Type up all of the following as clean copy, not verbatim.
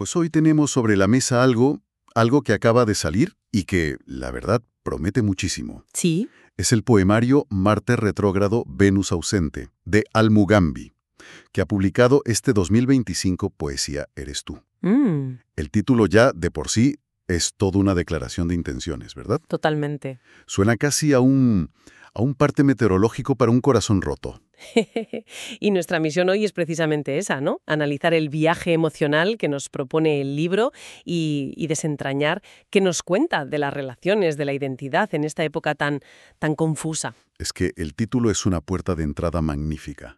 Pues hoy tenemos sobre la mesa algo que acaba de salir y que, la verdad, promete muchísimo. Sí. Es el poemario Marte retrógrado, Venus ausente, de Al-Mugambi, que ha publicado este 2025 Poesía Eres tú. El título ya, de por sí, es toda una declaración de intenciones, ¿verdad? Totalmente. Suena casi a un parte meteorológico para un corazón roto. Y nuestra misión hoy es precisamente esa, ¿no? Analizar el viaje emocional que nos propone el libro y desentrañar qué nos cuenta de las relaciones, de la identidad en esta época tan confusa. Es que el título es una puerta de entrada magnífica.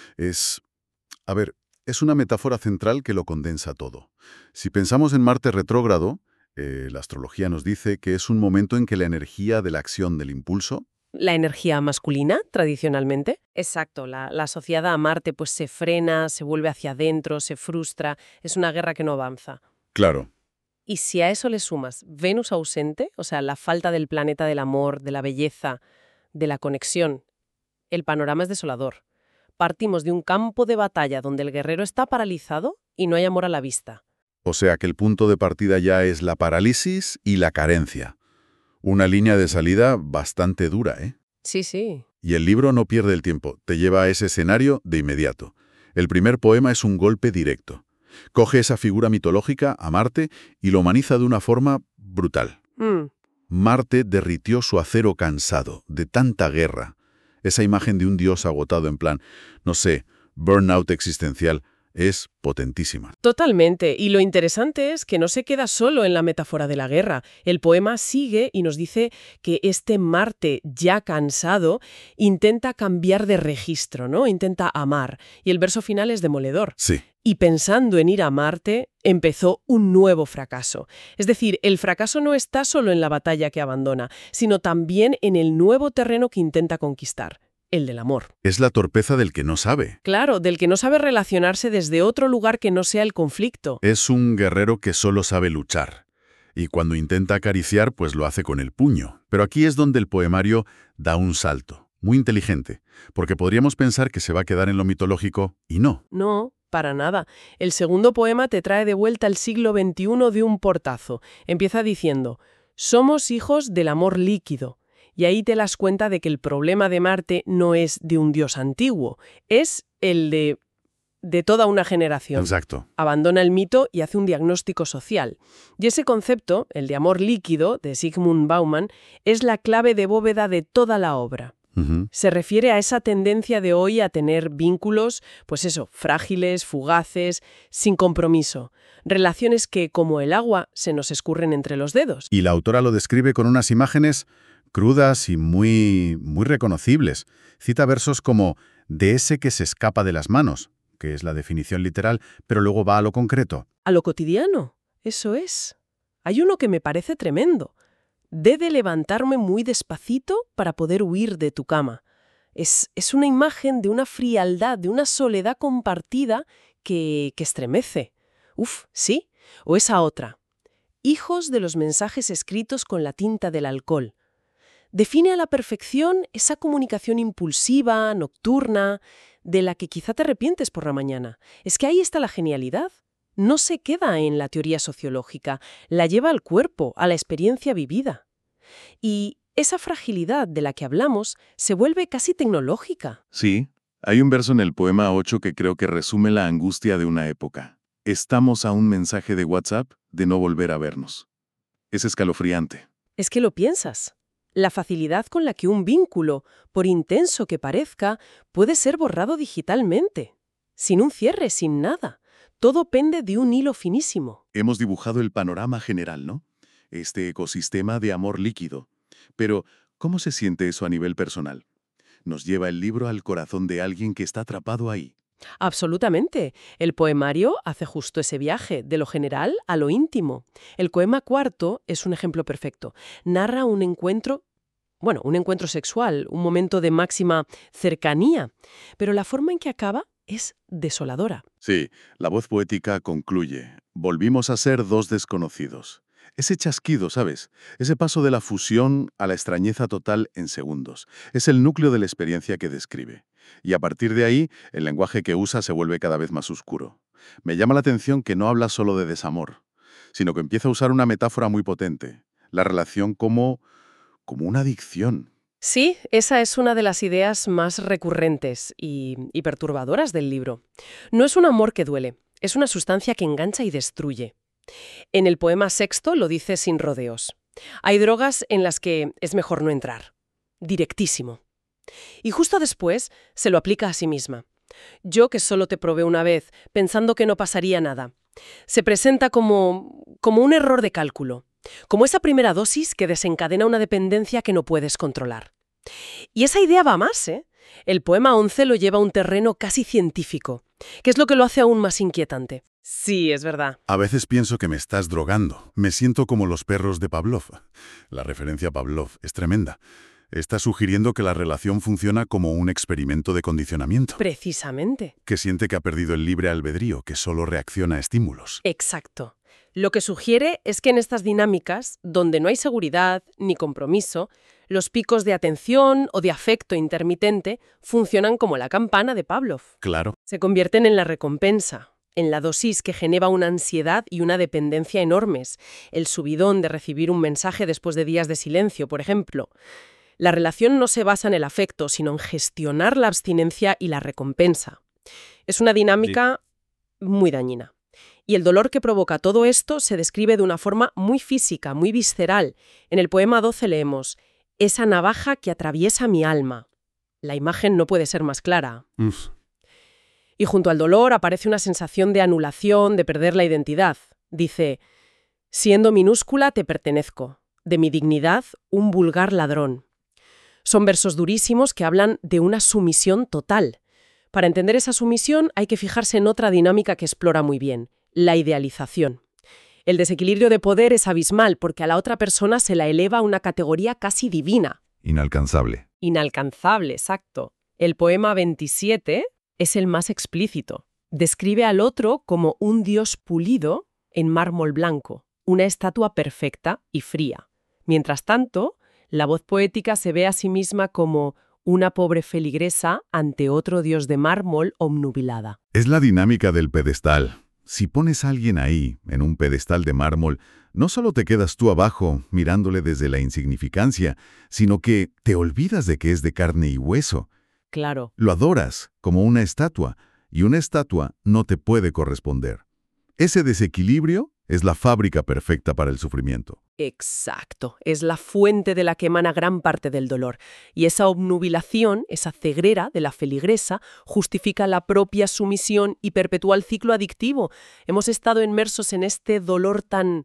A ver, es una metáfora central que lo condensa todo. Si pensamos en Marte retrógrado, la astrología nos dice que es un momento en que la energía de la acción, del impulso, La energía masculina, tradicionalmente. Exacto, la asociada a Marte pues se frena, se vuelve hacia adentro, se frustra, es una guerra que no avanza. claro, Y si a eso le sumas Venus ausente, o sea, la falta del planeta del amor, de la belleza, de la conexión, el panorama es desolador. Partimos de un campo de batalla donde el guerrero está paralizado y no hay amor a la vista. o sea que el punto de partida ya es la parálisis y la carencia. Una línea de salida bastante dura, ¿eh? Sí, sí. Y el libro no pierde el tiempo, te lleva a ese escenario de inmediato. El primer poema es un golpe directo. Coge esa figura mitológica, a Marte, y lo humaniza de una forma brutal. Marte derritió su acero cansado de tanta guerra. Esa imagen de un dios agotado en plan, no sé, burnout existencial, es potentísima. Totalmente. Y lo interesante es que no se queda solo en la metáfora de la guerra. El poema sigue y nos dice que este Marte ya cansado intenta cambiar de registro, ¿no? Intenta amar. Y el verso final es demoledor. Sí, Y pensando en ir a Marte, empezó un nuevo fracaso. Es decir, el fracaso no está solo en la batalla que abandona, sino también en el nuevo terreno que intenta conquistar, el del amor. es la torpeza del que no sabe. Claro, del que no sabe relacionarse desde otro lugar que no sea el conflicto. Es un guerrero que solo sabe luchar. Y cuando intenta acariciar, pues lo hace con el puño. Pero aquí es donde el poemario da un salto. Muy inteligente. Porque podríamos pensar que se va a quedar en lo mitológico, y no. No, para nada. El segundo poema te trae de vuelta al siglo XXI de un portazo. Empieza diciendo, somos hijos del amor líquido. Y ahí te das cuenta de que el problema de Marte no es de un dios antiguo, es el de toda una generación. Exacto. Abandona el mito y hace un diagnóstico social. Y ese concepto, el de amor líquido, de Zygmunt Bauman, es la clave de bóveda de toda la obra. Se refiere a esa tendencia de hoy a tener vínculos, pues eso, frágiles, fugaces, sin compromiso. Relaciones que, como el agua, se nos escurren entre los dedos. Y la autora lo describe con unas imágenes crudas y muy reconocibles. Cita versos como «de ese que se escapa de las manos», que es la definición literal, pero luego va a lo concreto. A lo cotidiano, eso es. Hay uno que me parece tremendo. De levantarme muy despacito para poder huir de tu cama. Es una imagen de una frialdad, de una soledad compartida que estremece. Uf, ¿sí? O esa otra. Hijos de los mensajes escritos con la tinta del alcohol. Define a la perfección esa comunicación impulsiva, nocturna, de la que quizá te arrepientes por la mañana. Es que ahí está la genialidad. No se queda en la teoría sociológica, la lleva al cuerpo, a la experiencia vivida. Y esa fragilidad de la que hablamos se vuelve casi tecnológica. Sí, hay un verso en el poema 8 que creo que resume la angustia de una época. Estamos a un mensaje de WhatsApp de no volver a vernos. Es escalofriante. Es que lo piensas. La facilidad con la que un vínculo, por intenso que parezca, puede ser borrado digitalmente. Sin un cierre, sin nada. Todo pende de un hilo finísimo. Hemos dibujado el panorama general, ¿no? Este ecosistema de amor líquido. Pero, ¿cómo se siente eso a nivel personal? Nos lleva el libro al corazón de alguien que está atrapado ahí. Absolutamente. El poemario hace justo ese viaje, de lo general a lo íntimo. El poema cuarto es un ejemplo perfecto. Narra un encuentro sexual, un momento de máxima cercanía. Pero la forma en que acaba es desoladora. Sí, la voz poética concluye. Volvimos a ser dos desconocidos. Ese chasquido, ¿sabes? Ese paso de la fusión a la extrañeza total en segundos. Es el núcleo de la experiencia que describe. Y a partir de ahí, el lenguaje que usa se vuelve cada vez más oscuro. Me llama la atención que no habla solo de desamor, sino que empieza a usar una metáfora muy potente, la relación como una adicción. Sí, esa es una de las ideas más recurrentes y perturbadoras del libro. No es un amor que duele, es una sustancia que engancha y destruye. En el poema sexto lo dice sin rodeos. Hay drogas en las que es mejor no entrar. Directísimo. Y justo después se lo aplica a sí misma. Yo que solo te probé una vez, pensando que no pasaría nada. Se presenta como un error de cálculo, como esa primera dosis que desencadena una dependencia que no puedes controlar. Y esa idea va más, ¿eh? El poema 11 lo lleva a un terreno casi científico, que es lo que lo hace aún más inquietante. Sí, es verdad. A veces pienso que me estás drogando. Me siento como los perros de Pavlov. La referencia a Pavlov es tremenda. Está sugiriendo que la relación funciona como un experimento de condicionamiento. Precisamente. Que siente que ha perdido el libre albedrío, que solo reacciona a estímulos. Exacto. Lo que sugiere es que en estas dinámicas, donde no hay seguridad ni compromiso, los picos de atención o de afecto intermitente funcionan como la campana de Pavlov. Claro. Se convierten en la recompensa, en la dosis que genera una ansiedad y una dependencia enormes, el subidón de recibir un mensaje después de días de silencio, por ejemplo. La relación no se basa en el afecto, sino en gestionar la abstinencia y la recompensa. Es una dinámica muy dañina. Y el dolor que provoca todo esto se describe de una forma muy física, muy visceral. En el poema 12 leemos: «Esa navaja que atraviesa mi alma». La imagen no puede ser más clara. Y junto al dolor aparece una sensación de anulación, de perder la identidad. Dice: «Siendo minúscula te pertenezco, de mi dignidad un vulgar ladrón». Son versos durísimos que hablan de una sumisión total. Para entender esa sumisión hay que fijarse en otra dinámica que explora muy bien: la idealización. El desequilibrio de poder es abismal porque a la otra persona se la eleva a una categoría casi divina. Inalcanzable. Inalcanzable, exacto. El poema 27 es el más explícito. Describe al otro como un dios pulido en mármol blanco, una estatua perfecta y fría. Mientras tanto, la voz poética se ve a sí misma como una pobre feligresa ante otro dios de mármol obnubilada. Es la dinámica del pedestal. Si pones a alguien ahí, en un pedestal de mármol, no solo te quedas tú abajo, mirándole desde la insignificancia, sino que te olvidas de que es de carne y hueso. Claro. Lo adoras como una estatua, y una estatua no te puede corresponder. Ese desequilibrio es la fábrica perfecta para el sufrimiento. Exacto. Es la fuente de la que emana gran parte del dolor. Y esa obnubilación, esa ceguera de la feligresa, justifica la propia sumisión y perpetúa el ciclo adictivo. Hemos estado inmersos en este dolor tan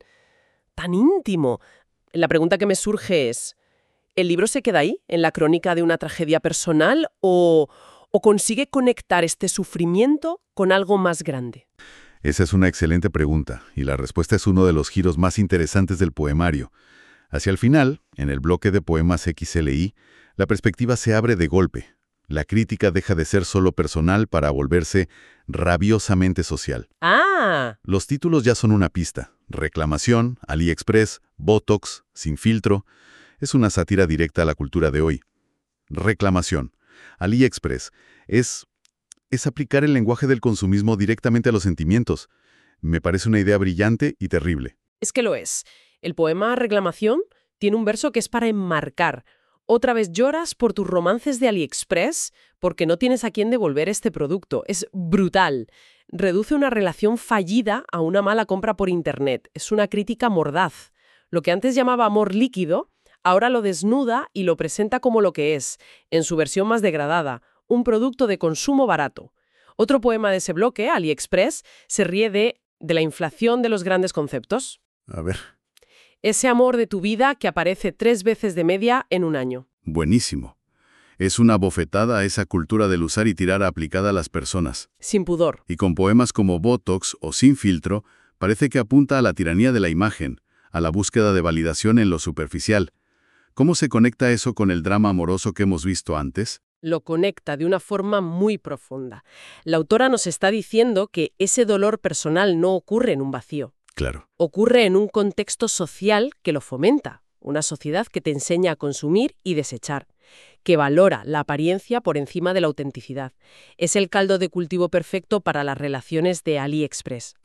íntimo. La pregunta que me surge es: ¿el libro se queda ahí, en la crónica de una tragedia personal, o consigue conectar este sufrimiento con algo más grande? Esa es una excelente pregunta, y la respuesta es uno de los giros más interesantes del poemario. Hacia el final, en el bloque de poemas XLI, la perspectiva se abre de golpe. La crítica deja de ser solo personal para volverse rabiosamente social. ¡Ah! Los títulos ya son una pista. Reclamación, AliExpress, Botox, Sin filtro. Es una sátira directa a la cultura de hoy. Reclamación. AliExpress es aplicar el lenguaje del consumismo directamente a los sentimientos. Me parece una idea brillante y terrible. Es que lo es. El poema Reclamación tiene un verso que es para enmarcar. Otra vez lloras por tus romances de AliExpress porque no tienes a quién devolver este producto. Es brutal. Reduce una relación fallida a una mala compra por Internet. Es una crítica mordaz. Lo que antes llamaba amor líquido, ahora lo desnuda y lo presenta como lo que es, en su versión más degradada: un producto de consumo barato. Otro poema de ese bloque, AliExpress, se ríe de la inflación de los grandes conceptos. A ver. Ese amor de tu vida que aparece 3 veces de media en un año. Buenísimo. Es una bofetada a esa cultura del usar y tirar aplicada a las personas. Sin pudor. Y con poemas como Botox o Sin filtro, parece que apunta a la tiranía de la imagen, a la búsqueda de validación en lo superficial. ¿Cómo se conecta eso con el drama amoroso que hemos visto antes? Lo conecta de una forma muy profunda. La autora nos está diciendo que ese dolor personal no ocurre en un vacío. Claro. Ocurre en un contexto social que lo fomenta, una sociedad que te enseña a consumir y desechar. que valora la apariencia por encima de la autenticidad. Es el caldo de cultivo perfecto para las relaciones de AliExpress.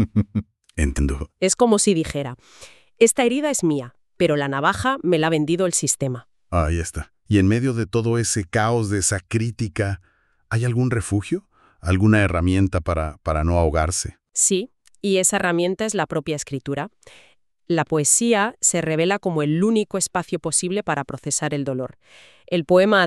Entiendo. Es como si dijera, esta herida es mía, pero la navaja me la ha vendido el sistema. Ahí está. Y en medio de todo ese caos, de esa crítica, ¿hay algún refugio? ¿Alguna herramienta para no ahogarse? Sí, y esa herramienta es la propia escritura. La poesía se revela como el único espacio posible para procesar el dolor. El poema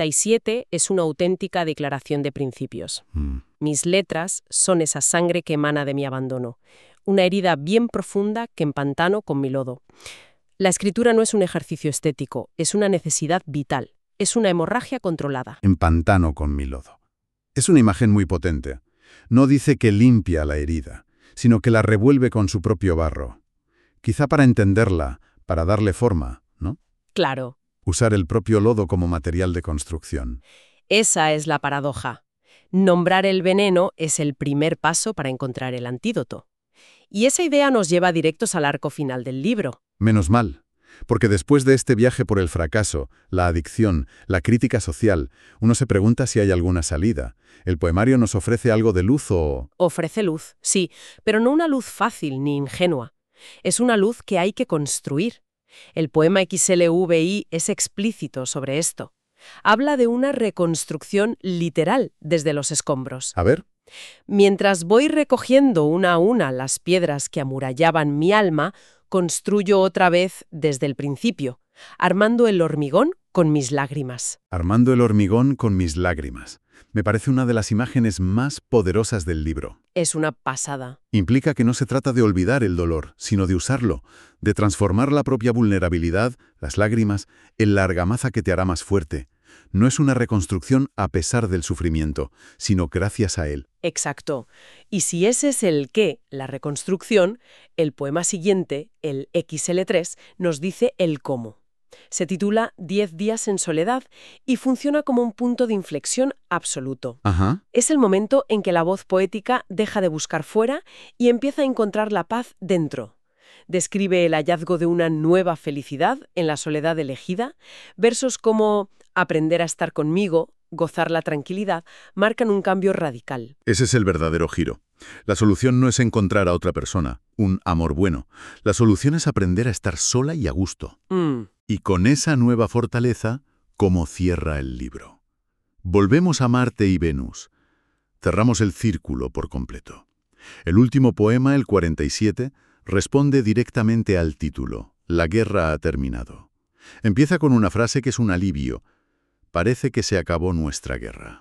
37 es una auténtica declaración de principios. Mis letras son esa sangre que emana de mi abandono, una herida bien profunda que empantano con mi lodo. La escritura no es un ejercicio estético, es una necesidad vital, es una hemorragia controlada. Empantano con mi lodo. Es una imagen muy potente. No dice que limpia la herida, sino que la revuelve con su propio barro. Quizá para entenderla, para darle forma, ¿no? Claro. Usar el propio lodo como material de construcción. Esa es la paradoja. Nombrar el veneno es el primer paso para encontrar el antídoto. Y esa idea nos lleva directos al arco final del libro. Menos mal, porque después de este viaje por el fracaso, la adicción, la crítica social, uno se pregunta si hay alguna salida. ¿El poemario nos ofrece algo de luz o...? Ofrece luz, sí, pero no una luz fácil ni ingenua. Es una luz que hay que construir. El poema XLVI es explícito sobre esto. Habla de una reconstrucción literal desde los escombros. A ver. Mientras voy recogiendo una a una las piedras que amurallaban mi alma, construyo otra vez desde el principio, armando el hormigón con mis lágrimas. Armando el hormigón con mis lágrimas. Me parece una de las imágenes más poderosas del libro. Es una pasada. Implica que no se trata de olvidar el dolor, sino de usarlo, de transformar la propia vulnerabilidad, las lágrimas, en la argamasa que te hará más fuerte. No es una reconstrucción a pesar del sufrimiento, sino gracias a él. Exacto. Y si ese es el qué, la reconstrucción, el poema siguiente, el XL3, nos dice el cómo. Se titula 10 días en soledad y funciona como un punto de inflexión absoluto. Ajá. Es el momento en que la voz poética deja de buscar fuera y empieza a encontrar la paz dentro. Describe el hallazgo de una nueva felicidad en la soledad elegida. Versos como aprender a estar conmigo, gozar la tranquilidad, marcan un cambio radical. Ese es el verdadero giro. La solución no es encontrar a otra persona, un amor bueno. La solución es aprender a estar sola y a gusto. Y con esa nueva fortaleza, ¿cómo cierra el libro? Volvemos a Marte y Venus. Cerramos el círculo por completo. El último poema, el 47, responde directamente al título. La guerra ha terminado. Empieza con una frase que es un alivio. Parece que se acabó nuestra guerra.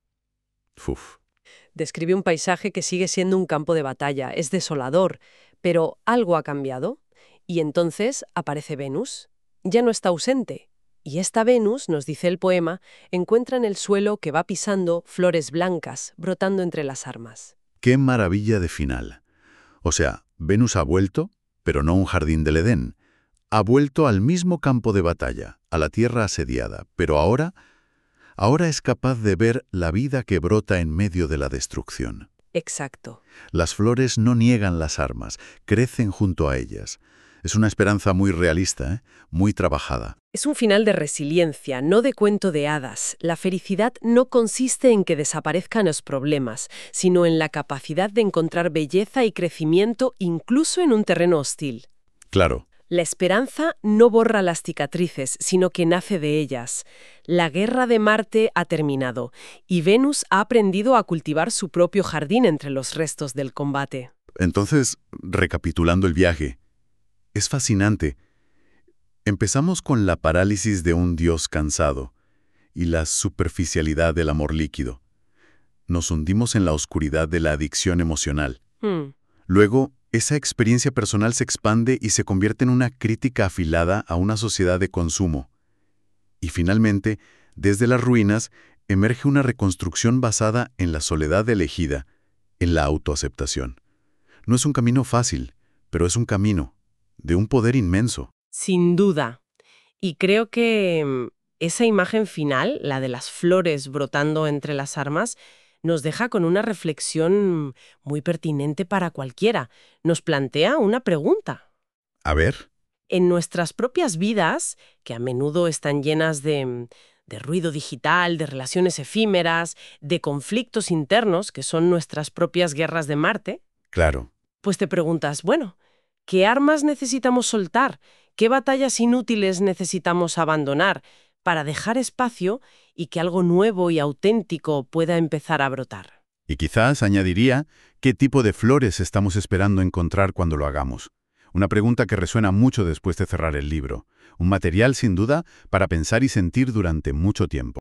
Uf. Describe un paisaje que sigue siendo un campo de batalla. Es desolador, pero algo ha cambiado. Y entonces aparece Venus. Ya no está ausente. Y esta Venus, nos dice el poema, encuentra en el suelo que va pisando flores blancas brotando entre las armas. ¡Qué maravilla de final! O sea, Venus ha vuelto, pero no a un jardín del Edén. Ha vuelto al mismo campo de batalla, a la tierra asediada, pero ahora es capaz de ver la vida que brota en medio de la destrucción. Exacto. Las flores no niegan las armas, crecen junto a ellas. Es una esperanza muy realista, muy trabajada. Es un final de resiliencia, no de cuento de hadas. La felicidad no consiste en que desaparezcan los problemas, sino en la capacidad de encontrar belleza y crecimiento incluso en un terreno hostil. Claro. La esperanza no borra las cicatrices, sino que nace de ellas. La guerra de Marte ha terminado, y Venus ha aprendido a cultivar su propio jardín entre los restos del combate. Entonces, recapitulando el viaje, es fascinante. Empezamos con la parálisis de un dios cansado y la superficialidad del amor líquido. Nos hundimos en la oscuridad de la adicción emocional. Luego, esa experiencia personal se expande y se convierte en una crítica afilada a una sociedad de consumo. Y finalmente, desde las ruinas, emerge una reconstrucción basada en la soledad elegida, en la autoaceptación. No es un camino fácil, pero es un camino de un poder inmenso. Sin duda. Y creo que esa imagen final, la de las flores brotando entre las armas, nos deja con una reflexión muy pertinente para cualquiera. Nos plantea una pregunta. A ver. en nuestras propias vidas, que a menudo están llenas de ruido digital, de relaciones efímeras, de conflictos internos, que son nuestras propias guerras de Marte, Claro. pues te preguntas, bueno, ¿qué armas necesitamos soltar? ¿Qué batallas inútiles necesitamos abandonar para dejar espacio y que algo nuevo y auténtico pueda empezar a brotar? Y quizás añadiría, ¿qué tipo de flores estamos esperando encontrar cuando lo hagamos? Una pregunta que resuena mucho después de cerrar el libro. Un material, sin duda, para pensar y sentir durante mucho tiempo.